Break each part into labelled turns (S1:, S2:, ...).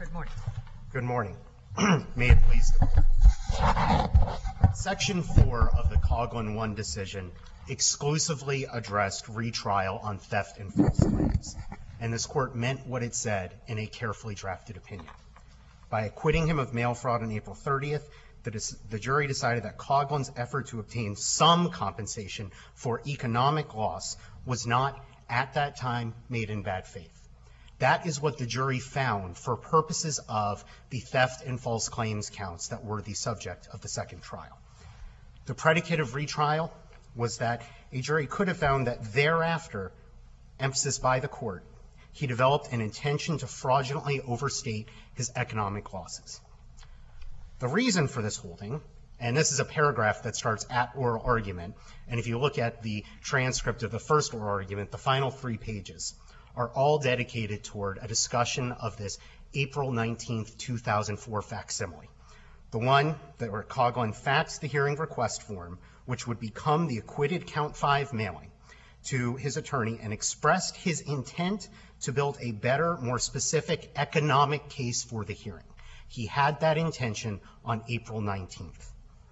S1: Good morning.
S2: Good morning. May it please the Court. Section 4 of the Coughlin 1 decision exclusively addressed retrial on theft and false claims, and this Court meant what it said in a carefully drafted opinion. By acquitting him of mail fraud on April 30th, the jury decided that Coughlin's effort to obtain some compensation for economic loss was not, at that time, made in bad faith. That is what the jury found for purposes of the theft and false claims counts that were the subject of the second trial. The predicate of retrial was that a jury could have found that thereafter, emphasis by the Court, he developed an intention to fraudulently overstate his economic losses. The reason for this holding, and this is a paragraph that starts at oral argument, and if you look at the transcript of the first oral argument, the final 3 pages are all dedicated toward a discussion of this April 19th, 2004 facsimile. The one that where Coughlin faxed the hearing request form, which would become the acquitted Count 5 mailing, to his attorney and expressed his intent to build a better, more specific economic case for the hearing. He had that intention on April 19th.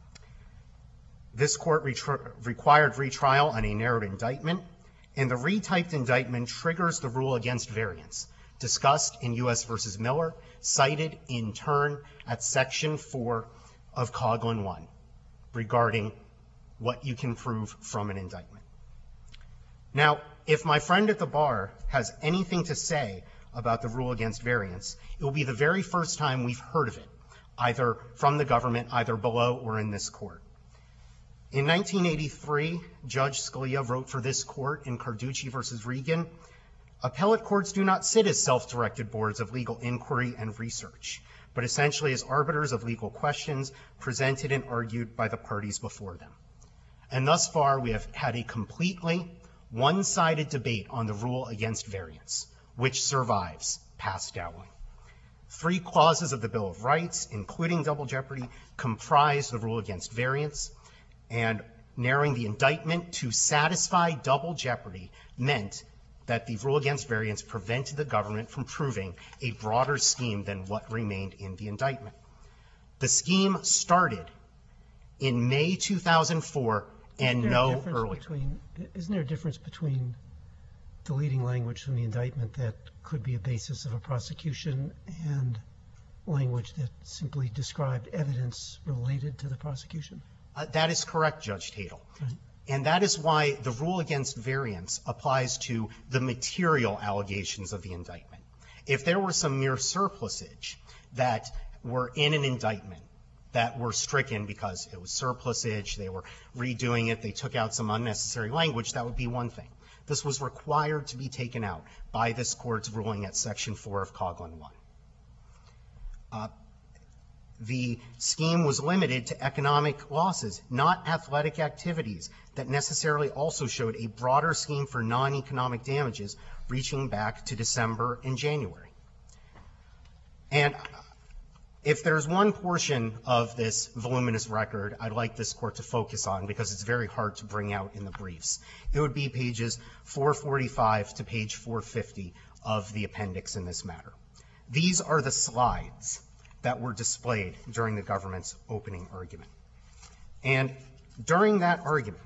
S2: This Court required retrial on a narrowed indictment, and the retyped indictment triggers the rule against variance, discussed in U.S. v. Miller, cited in turn at Section 4 of Coughlin 1, regarding what you can prove from an indictment. Now, if my friend at the bar has anything to say about the rule against variance, it will be the very first time we've heard of it, either from the government, either below or in this Court. In 1983, Judge Scalia wrote for this Court in Carducci v. Regan, appellate courts do not sit as self-directed boards of legal inquiry and research, but essentially as arbiters of legal questions presented and argued by the parties before them. And thus far, we have had a completely one-sided debate on the rule against variance, which survives past Dowling. 3 clauses of the Bill of Rights, including double jeopardy, comprise the rule against variance, and narrowing the indictment to satisfy double jeopardy meant that the rule against variance prevented the government from proving a broader scheme than what remained in the indictment. The scheme started in May 2004 and no earlier.
S3: Isn't there a difference between deleting language from the indictment that could be a basis of a prosecution and language that simply described evidence related to the prosecution?
S2: That is correct, Judge Tatel. And that is why the rule against variance applies to the material allegations of the indictment. If there were some mere surplusage that were in an indictment that were stricken because it was surplusage, they were redoing it, they took out some unnecessary language, that would be one thing. This was required to be taken out by this Court's ruling at Section 4 of Coughlin 1. The scheme was limited to economic losses, not athletic activities, that necessarily also showed a broader scheme for non-economic damages reaching back to December and January. And if there's one portion of this voluminous record I'd like this Court to focus on, because it's very hard to bring out in the briefs, it would be pages 445 to page 450 of the appendix in this matter. These are the slides that were displayed during the government's opening argument. And during that argument,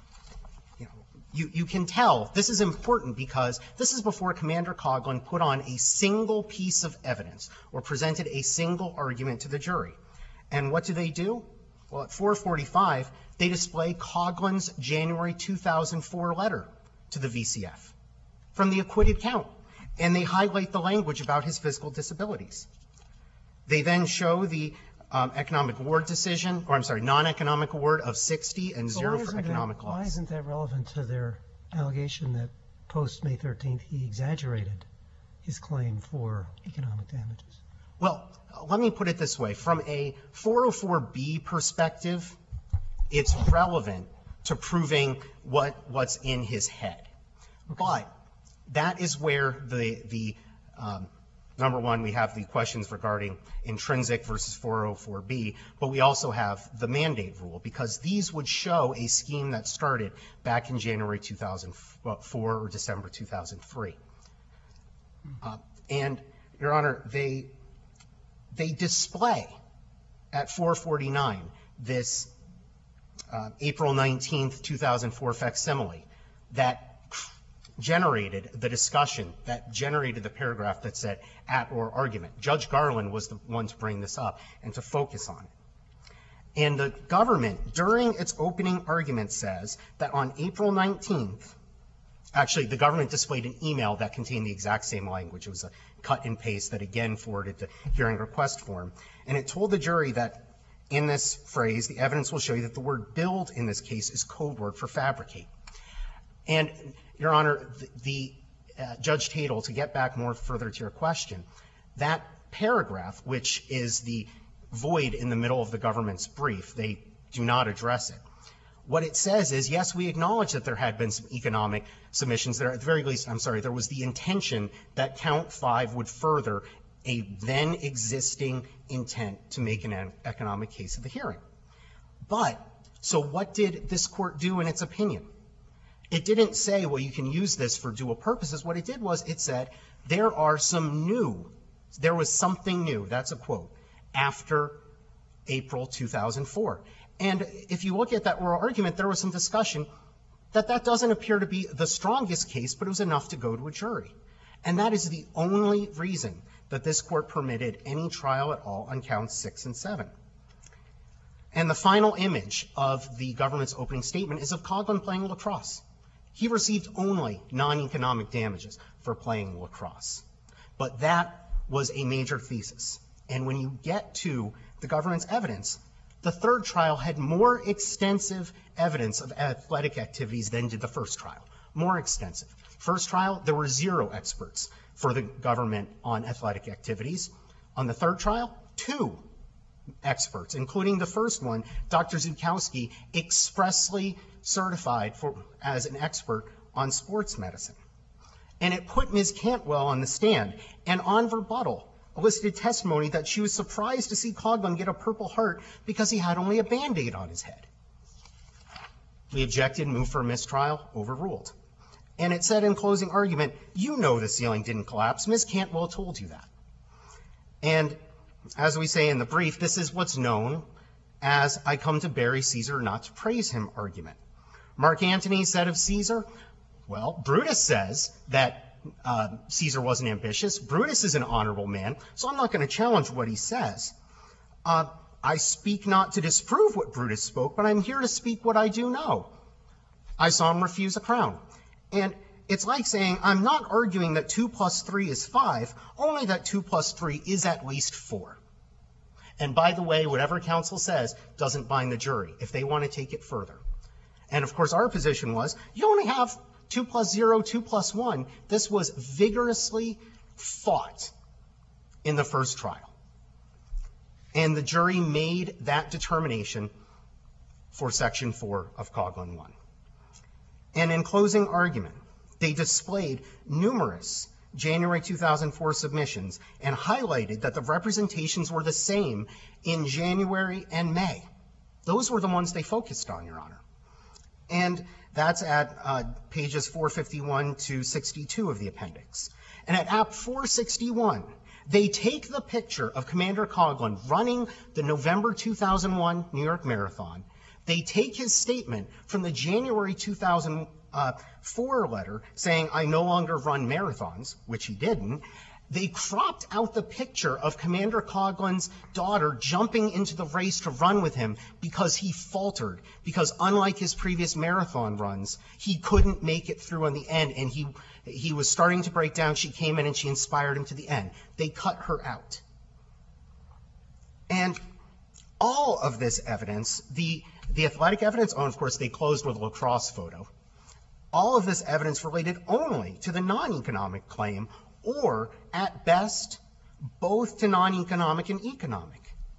S2: you can tell this is important because this is before Commander Coughlin put on a single piece of evidence or presented a single argument to the jury. And what do? Well, at 445, they display Coughlin's January 2004 letter to the VCF from the acquitted count, and they highlight the language about his physical disabilities. They then show the economic award decision, or I'm sorry, non-economic award of 60 and 0 for economic loss.
S3: Why isn't that relevant to their allegation that post-May 13th he exaggerated his claim for economic damages?
S2: Well, let me put it this way. From a 404B perspective, it's relevant to proving what's in his head. Okay. But that is where the number one, we have the questions regarding intrinsic versus 404B, but we also have the mandate rule, because these would show a scheme that started back in January 2004 or December 2003. And, Your Honor, they display at 449 this April 19th, 2004 facsimile that generated the discussion, that generated the paragraph that said at or argument. Judge Garland was the one to bring this up and to focus on it. And the government, during its opening argument, says that on April 19th, actually, the government displayed an email that contained the exact same language. It was a cut and paste that again forwarded the hearing request form. And it told the jury that in this phrase, the evidence will show you that the word build in this case is code word for fabricate. And, Your Honor, Judge Tatel, to get back more further to your question, that paragraph, which is the void in the middle of the government's brief, they do not address it. What it says is, yes, we acknowledge that there had been some economic submissions there. At the very least, I'm sorry, there was the intention that count 5 would further a then existing intent to make an economic case of the hearing. But, so what did this court do in its opinion? It didn't say, well, you can use this for dual purposes. What it did was it said, there was something new, that's a quote, after April 2004. And if you look at that oral argument, there was some discussion that that doesn't appear to be the strongest case, but it was enough to go to a jury. And that is the only reason that this court permitted any trial at all on counts 6 and 7. And the final image of the government's opening statement is of Coghlan playing lacrosse. He received only non-economic damages for playing lacrosse. But that was a major thesis. And when you get to the government's evidence, the third trial had more extensive evidence of athletic activities than did the first trial. More extensive. First trial, there were 0 experts for the government on athletic activities. On the third trial, 2 experts, including the first one, Dr. Zukowski, expressly certified as an expert on sports medicine. And it put Ms. Cantwell on the stand, and on rebuttal, elicited testimony that she was surprised to see Coghlan get a Purple Heart because he had only a Band-Aid on his head. We objected, moved for a mistrial, overruled. And it said in closing argument, you know the ceiling didn't collapse. Ms. Cantwell told you that. And as we say in the brief, this is what's known as I come to bury Caesar, not to praise him argument. Mark Antony said of Caesar, well, Brutus says that Caesar wasn't ambitious. Brutus is an honorable man, so I'm not going to challenge what he says. I speak not to disprove what Brutus spoke, but I'm here to speak what I do know. I saw him refuse a crown. And it's like saying, I'm not arguing that 2 + 3 is 5, only that 2 + 3 is at least 4. And by the way, whatever counsel says doesn't bind the jury if they want to take it further. And of course, our position was, you only have 2 + 0, 2 + 1. This was vigorously fought in the first trial. And the jury made that determination for Section 4 of Coghlan 1. And in closing argument, they displayed numerous January 2004 submissions and highlighted that the representations were the same in January and May. Those were the ones they focused on, Your Honor. And that's at pages 451 to 62 of the appendix. And at App 461, they take the picture of Commander Coghlan running the November 2001 New York Marathon. They take his statement from the January 2004 letter saying, I no longer run marathons, which he didn't. They cropped out the picture of Commander Coghlan's daughter jumping into the race to run with him because he faltered, because unlike his previous marathon runs, he couldn't make it through on the end, and he was starting to break down. She came in and she inspired him to the end. They cut her out. And all of this evidence, the athletic evidence, oh, of course, they closed with a lacrosse photo. All of this evidence related only to the non-economic claim, or at best, both to non-economic and economic.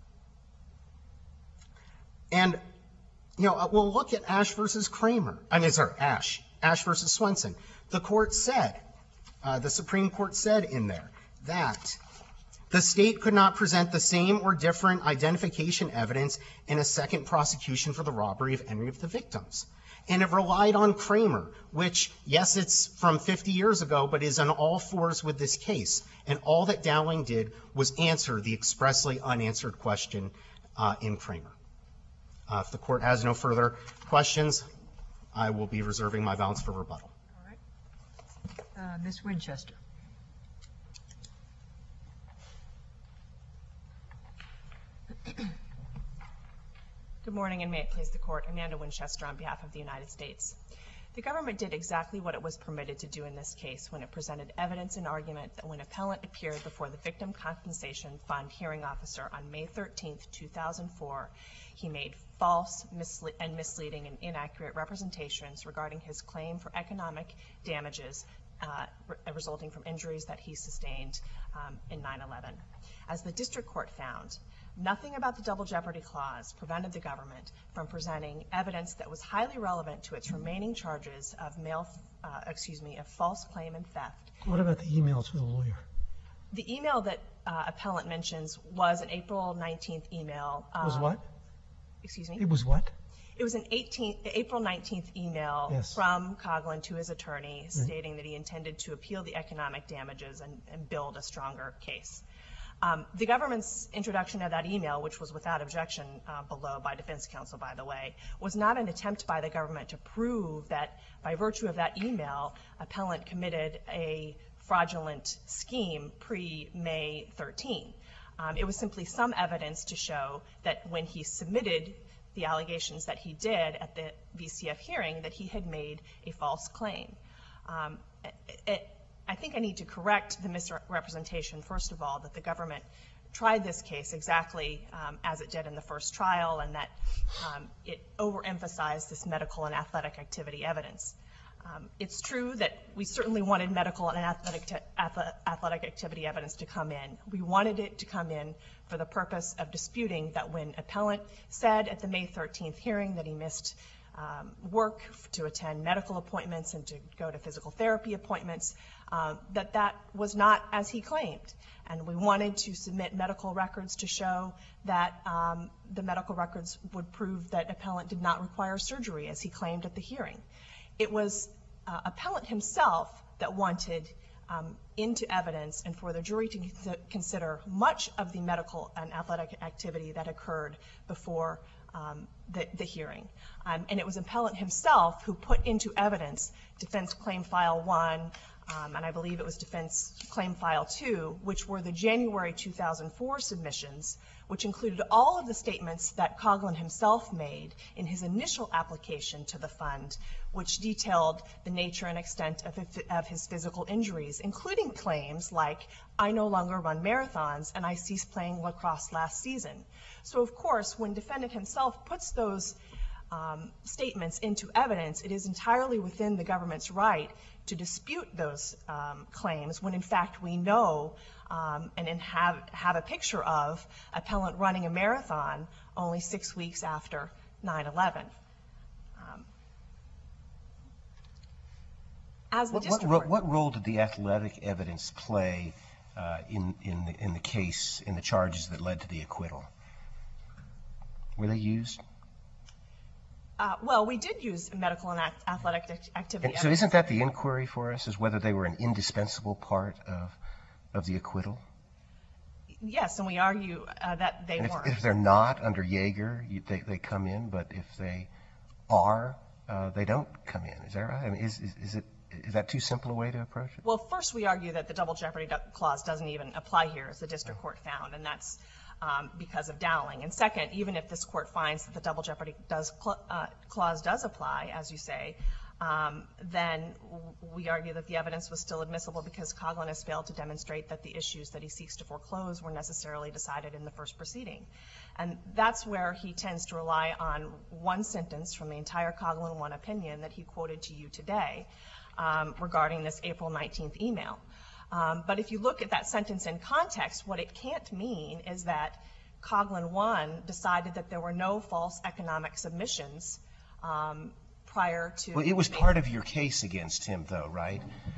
S2: And, you know, we'll look at Ash versus Kramer. Ash versus Swenson. The court said, the Supreme Court said in there that the state could not present the same or different identification evidence in a second prosecution for the robbery of any of the victims. And it relied on Kramer, which, yes, it's from 50 years ago, but is on all fours with this case. And all that Dowling did was answer the expressly unanswered question in Kramer. If the Court has no further questions, I will be reserving my balance for rebuttal.
S1: All right. Ms. Winchester.
S4: Good morning, and may it please the Court. Amanda Winchester on behalf of the United States. The government did exactly what it was permitted to do in this case when it presented evidence and argument that when appellant appeared before the Victim Compensation Fund hearing officer on May 13, 2004, he made false and misleading and inaccurate representations regarding his claim for economic damages resulting from injuries that he sustained in 9/11. As the district court found, nothing about the Double Jeopardy Clause prevented the government from presenting evidence that was highly relevant to its remaining charges of false claim and theft.
S3: What about the emails with the lawyer?
S4: The email that appellant mentions was an April 19th email.
S3: Was what?
S4: Excuse me?
S3: It was what?
S4: It was an April 19th email from Coughlin to his attorney stating that he intended to appeal the economic damages and build a stronger case. The government's introduction of that email, which was without objection below by defense counsel, by the way, was not an attempt by the government to prove that by virtue of that email, appellant committed a fraudulent scheme pre-May 13. It was simply some evidence to show that when he submitted the allegations that he did at the VCF hearing, that he had made a false claim. I think I need to correct the misrepresentation, first of all, that the government tried this case exactly as it did in the first trial, and that it overemphasized this medical and athletic activity evidence. It's true that we certainly wanted medical and athletic activity evidence to come in. We wanted it to come in for the purpose of disputing that when appellant said at the May 13th hearing that he missed work to attend medical appointments and to go to physical therapy appointments, that was not as he claimed. And we wanted to submit medical records to show that the medical records would prove that appellant did not require surgery as he claimed at the hearing. It was appellant himself that wanted into evidence and for the jury to consider much of the medical and athletic activity that occurred before the hearing. And it was appellant himself who put into evidence Defense Claim File 1, and I believe it was Defense Claim File 2, which were the January 2004 submissions, which included all of the statements that Coughlin himself made in his initial application to the fund, which detailed the nature and extent of his physical injuries, including claims like, I no longer run marathons and I ceased playing lacrosse last season. So, of course, when defendant himself puts those statements into evidence, it is entirely within the government's right to dispute those claims when, in fact, we know and have a picture of appellant running a marathon only 6 weeks after 9/11.
S5: What role did the athletic evidence play in the case, in the charges that led to the acquittal? Were they used?
S4: Well, we did use medical and athletic activity evidence.
S5: So isn't that the inquiry for us, is whether they were an indispensable part of the acquittal?
S4: Yes, and we argue that they weren't.
S5: If they're not under Yeager, they come in, but if they are, they don't come in. Is that right? I mean, is that too simple a way to approach it?
S4: Well, first we argue that the Double Jeopardy Clause doesn't even apply here, as the district court found, and that's because of Dowling. And second, even if this court finds that the Double Jeopardy Clause does apply, as you say, then we argue that the evidence was still admissible because Coughlin has failed to demonstrate that the issues that he seeks to foreclose were necessarily decided in the first proceeding. And that's where he tends to rely on one sentence from the entire Coughlin 1 opinion that he quoted to you today regarding this April 19th email. But if you look at that sentence in context, what it can't mean is that Coughlin 1 decided that there were no false economic submissions prior to...
S5: Well, it was part of your case against him, though, right?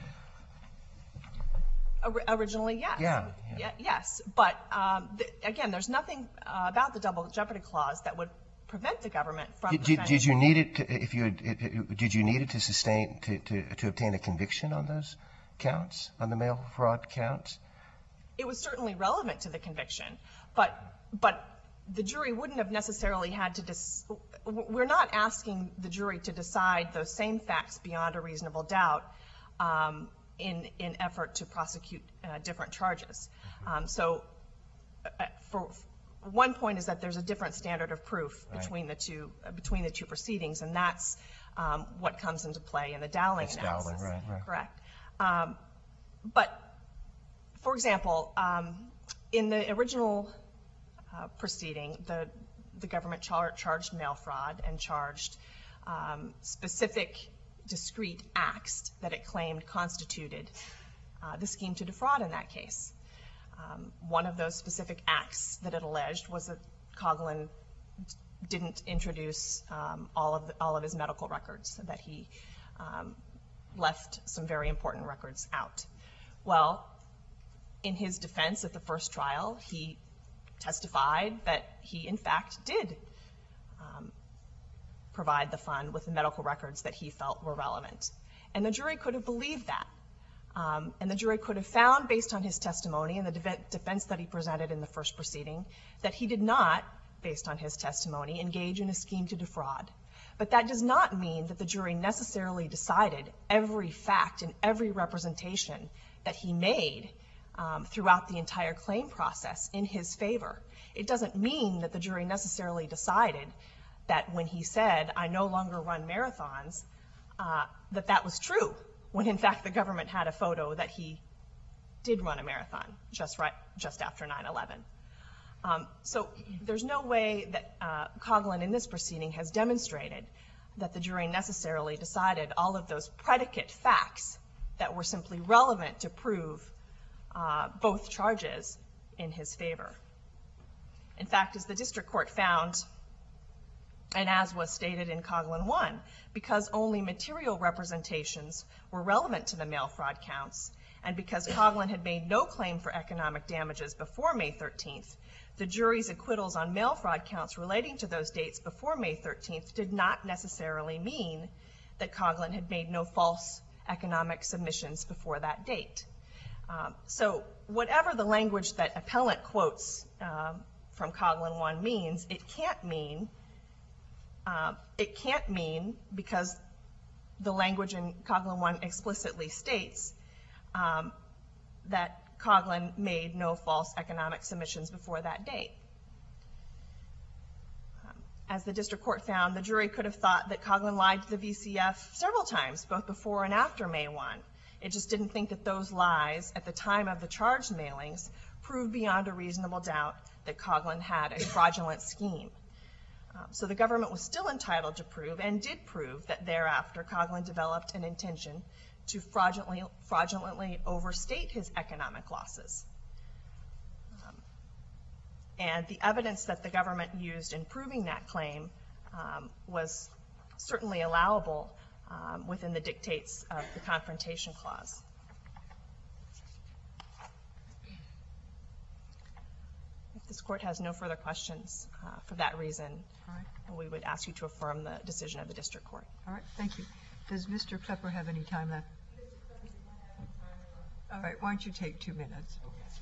S4: Originally, yes.
S5: Yeah.
S4: Yes. But, again, there's nothing about the Double Jeopardy Clause that would prevent the government from
S5: Did
S4: preventing.
S5: you need it to, did you need it to sustain, to obtain a conviction on those counts, on the mail fraud counts?
S4: It was certainly relevant to the conviction, but the jury wouldn't have necessarily had to we're not asking the jury to decide those same facts beyond a reasonable doubt in effort to prosecute different charges. So for one point is that there's a different standard of proof between the two proceedings, and that's what comes into play in the Dowling analysis.
S5: Dowling, right.
S4: Correct. But for example, in the original proceeding, the government charged mail fraud and charged specific discrete acts that it claimed constituted the scheme to defraud in that case. One of those specific acts that it alleged was that Coughlin didn't introduce all of his medical records, that he left some very important records out. Well, in his defense at the first trial, he testified that he, in fact, did provide the fund with the medical records that he felt were relevant. And the jury could have believed that. And the jury could have found, based on his testimony and the defense that he presented in the first proceeding, that he did not, based on his testimony, engage in a scheme to defraud. But that does not mean that the jury necessarily decided every fact and every representation that he made throughout the entire claim process in his favor. It doesn't mean that the jury necessarily decided that when he said, "I no longer run marathons," that was true, when in fact the government had a photo that he did run a marathon just after 9/11. So there's no way that Coughlin in this proceeding has demonstrated that the jury necessarily decided all of those predicate facts that were simply relevant to prove both charges in his favor. In fact, as the district court found, and as was stated in Coughlin 1, because only material representations were relevant to the mail fraud counts, and because Coughlin had made no claim for economic damages before May 13th, the jury's acquittals on mail fraud counts relating to those dates before May 13th did not necessarily mean that Coughlin had made no false economic submissions before that date. So whatever the language that appellant quotes from Coughlin 1 means, it can't mean, because the language in Coughlin 1 explicitly states that Coughlin made no false economic submissions before that date. As the district court found, the jury could have thought that Coughlin lied to the VCF several times, both before and after May 1. It just didn't think that those lies at the time of the charged mailings proved beyond a reasonable doubt that Coughlin had a fraudulent scheme. So the government was still entitled to prove, and did prove, that thereafter Coughlin developed an intention to fraudulently overstate his economic losses. And the evidence that the government used in proving that claim was certainly allowable within the dictates of the Confrontation Clause. If this court has no further questions for that reason, we would ask you to affirm the decision of the district court.
S1: All right, thank you. Does Mr. Klepper have any time left? All right, why don't you take 2 minutes?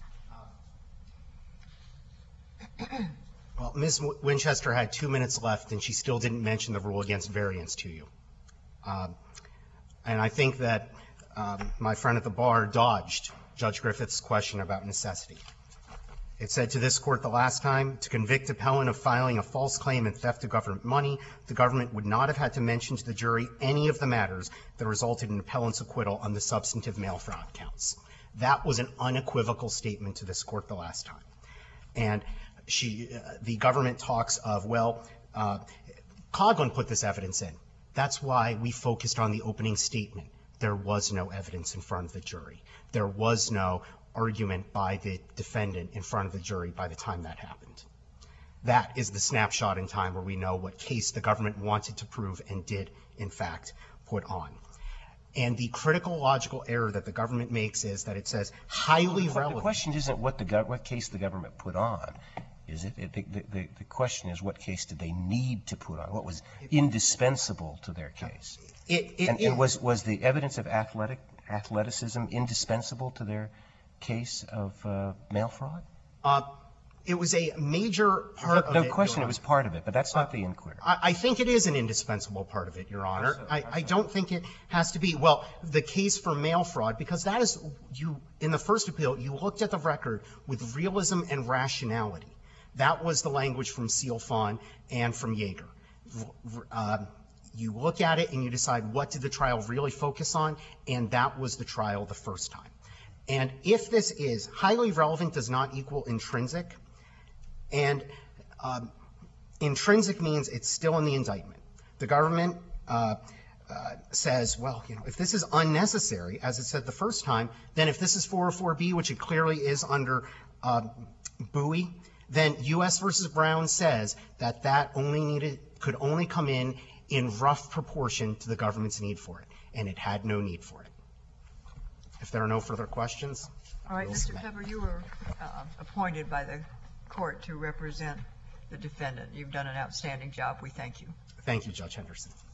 S2: Well, Ms. Winchester had 2 minutes left, and she still didn't mention the rule against variance to you. And I think that my friend at the bar dodged Judge Griffith's question about necessity. It said to this court the last time, to convict appellant of filing a false claim and theft of government money, the government would not have had to mention to the jury any of the matters that resulted in appellant's acquittal on the substantive mail fraud counts. That was an unequivocal statement to this court the last time. And the government talks of, well, Coughlin put this evidence in. That's why we focused on the opening statement. There was no evidence in front of the jury. There was no argument by the defendant in front of the jury by the time that happened. That is the snapshot in time where we know what case the government wanted to prove and did, in fact, put on. And the critical logical error that the government makes is that it says highly relevant.
S5: The question isn't what case the government put on. is it? The question is, what case did they need to put on? What was indispensable to their case? And was the evidence of athleticism indispensable to their case of mail fraud?
S2: It was a major part of it.
S5: No question it was part of it, but that's not the inquiry.
S2: I think it is an indispensable part of it, Your Honor. I don't think it has to be. Well, the case for mail fraud, because that is, in the first appeal, you looked at the record with realism and rationality. That was the language from Sealfon and from Yeager. You look at it and you decide what did the trial really focus on, and that was the trial the first time. And if this is highly relevant does not equal intrinsic, and intrinsic means it's still in the indictment. The government says, well, if this is unnecessary, as it said the first time, then if this is 404B, which it clearly is under Bowie, then U.S. v. Brown says that could only come in rough proportion to the government's need for it, and it had no need for it. If there are no further questions.
S1: All right, Mr. Klepper, you were appointed by the court to represent the defendant. You've done an outstanding job. We thank you.
S2: Thank you, Judge Henderson.